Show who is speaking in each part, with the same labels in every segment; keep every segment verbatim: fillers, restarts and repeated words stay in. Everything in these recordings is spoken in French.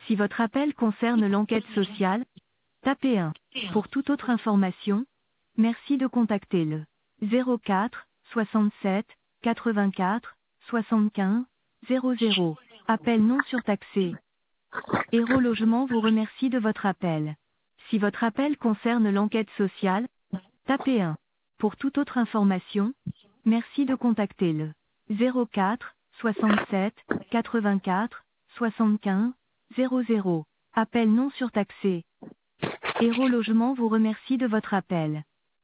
Speaker 1: Si votre appel concerne l'enquête sociale, tapez un. Pour toute autre information, merci de contacter le zéro quatre soixante-sept quatre-vingt-quatre soixante-quinze zéro zéro. Appel non surtaxé. Héros Logement vous remercie de votre appel. Si votre appel concerne l'enquête sociale, tapez un. Pour toute autre information, merci de contacter le zéro quatre soixante-sept quatre-vingt-quatre soixante-quinze zéro zéro. Appel non surtaxé. Héros Logement vous remercie de votre appel.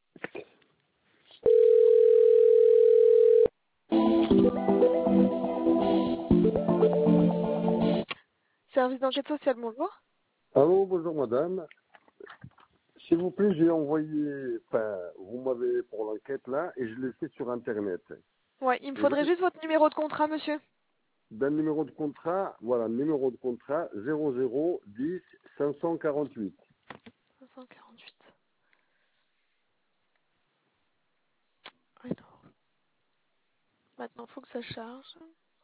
Speaker 2: Service d'enquête sociale, bonjour.
Speaker 3: Allô, bonjour madame. S'il vous plaît, j'ai envoyé, enfin, vous m'avez pour l'enquête là, et je l'ai fait sur Internet.
Speaker 2: Ouais, il me
Speaker 3: Et
Speaker 2: faudrait
Speaker 3: là,
Speaker 2: juste votre numéro de contrat, monsieur.
Speaker 3: d'un numéro de contrat, voilà, numéro de contrat zéro zéro dix cinq cent quarante-huit.
Speaker 2: cinq cent quarante-huit. Alors, maintenant, il faut que ça charge.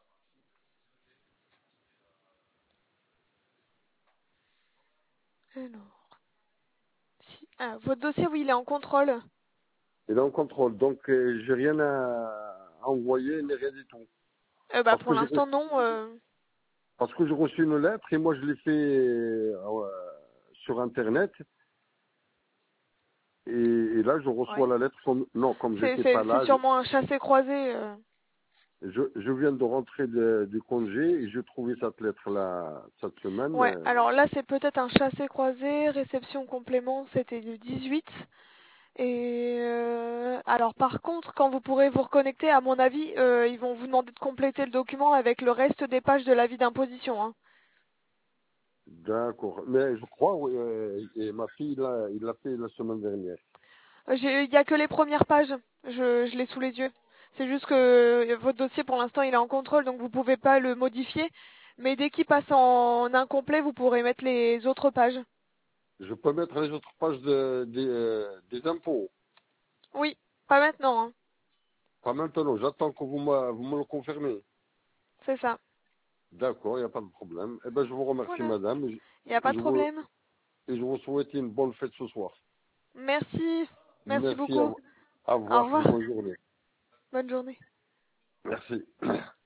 Speaker 2: Alors, si... ah, votre dossier, oui, il est en contrôle.
Speaker 3: Et là, on contrôle. Donc, euh, j'ai rien à envoyer, ni rien du tout.
Speaker 2: Euh, bah,
Speaker 3: Parce
Speaker 2: pour
Speaker 3: que j'ai
Speaker 2: l'instant,
Speaker 3: reçu,
Speaker 2: non. Euh...
Speaker 3: parce que j'ai reçu une lettre et moi, je l'ai fait euh, sur Internet. Et, et là, je reçois
Speaker 2: Ouais.
Speaker 3: la lettre comme, non, comme
Speaker 2: C'est,
Speaker 3: j'étais
Speaker 2: c'est,
Speaker 3: pas
Speaker 2: c'est
Speaker 3: là.
Speaker 2: sûrement un chassé-croisé. Euh...
Speaker 3: Je, je viens de rentrer de- du congé et j'ai trouvé cette lettre-là cette semaine.
Speaker 2: Ouais,
Speaker 3: euh,
Speaker 2: alors là, c'est peut-être un chassé-croisé, réception complément, c'était le dix-huit. Et euh, alors par contre, quand vous pourrez vous reconnecter, à mon avis, euh, ils vont vous demander de compléter le document avec le reste des pages de l'avis d'imposition. Hein.
Speaker 3: D'accord. Mais je crois, oui, euh, et ma fille, là, il l'a fait la semaine dernière.
Speaker 2: J'ai- Il n'y a que les premières pages, je, je l'ai sous les yeux. C'est juste que euh, votre dossier pour l'instant il est en contrôle, donc vous ne pouvez pas le modifier. Mais dès qu'il passe en incomplet, vous pourrez mettre les autres pages.
Speaker 3: Je peux mettre les autres pages de, des, euh, des impôts.
Speaker 2: Oui, pas maintenant, hein.
Speaker 3: Pas maintenant, j'attends que vous me, vous me le confirmez.
Speaker 2: C'est ça.
Speaker 3: D'accord, il n'y a pas de problème. Eh ben, je vous remercie,
Speaker 2: Voilà,
Speaker 3: madame, et
Speaker 2: il n'y a
Speaker 3: je,
Speaker 2: pas
Speaker 3: et
Speaker 2: de
Speaker 3: je vous,
Speaker 2: problème.
Speaker 3: et je vous souhaite une bonne fête ce soir.
Speaker 2: Merci, merci
Speaker 3: Merci à
Speaker 2: beaucoup.
Speaker 3: vous. Au
Speaker 2: Au
Speaker 3: revoir et
Speaker 2: revoir,
Speaker 3: bonne journée.
Speaker 2: bonne journée.
Speaker 3: Merci.